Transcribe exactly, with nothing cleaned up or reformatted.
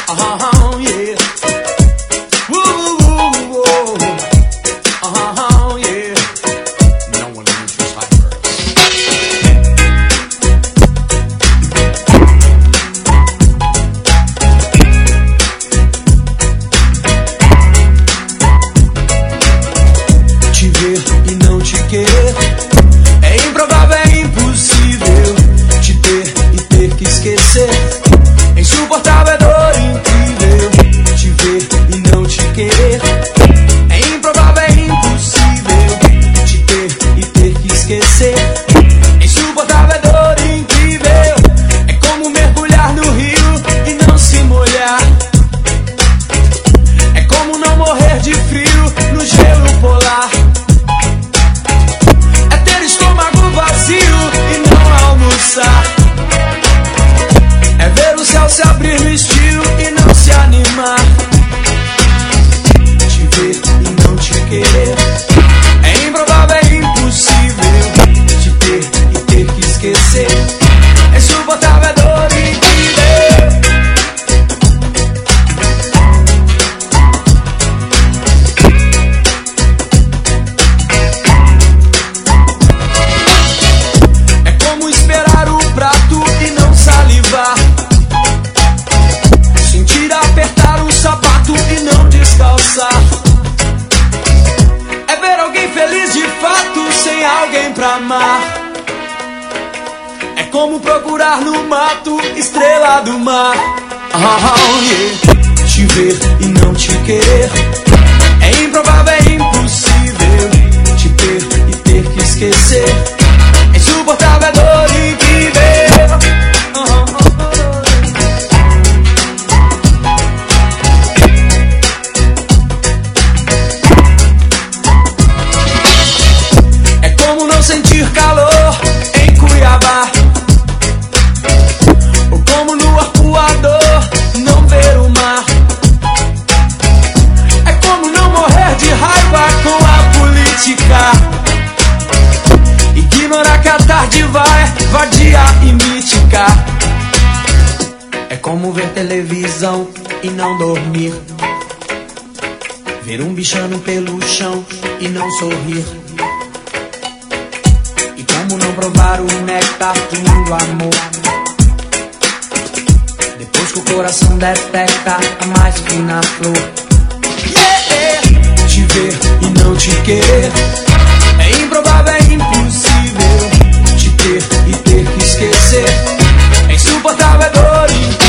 Uh-huh, yeah. Ooh, ooh, ooh. Uh-huh, yeah. No one mentions hyper. Te ver e não te querer é improvável, é impossível. Te ter e ter que esquecer é insuportável, é dor incrível. Te ver e não te querer é improvável, é impossível. Te ter e ter que esquecer é insuportável, é dor incrível. É como mergulhar no rio e não se molhar. É como não morrer de frio no gelo polar. É ter estômago vazio e não almoçar. É ver o céu se abrir no estio e não se animar. Te ver e não te querer é improvável, é impossível. Te ter e ter que esquecer é insuportável, é dor incrível. É como esperar o prato e não salivar. Sentir apertar um sapato e não descalçar. É ver alguém feliz de fato sem alguém pra amar. É como procurar no mato estrela do mar. Oh, yeah. Te ver e não te querer é improvável, é impossível. Te ter e ter que esquecer é insuportável, é dor incrível. Oh, é como não sentir calor em Cuiabá. Ou como no arpoador não ver o mar. É como não morrer de raiva com a política. Ignorar que a tarde vai vadia e mítica. É como ver televisão e não dormir. Ver um bichano pelo chão e não sorrir. E como não provar o néctar do amor. Depois que o coração detecta a mais fina flor. Yeah! Te ver e não te querer é improvável, é impossível. Te ter e ter que esquecer é insuportável, é dor incrível.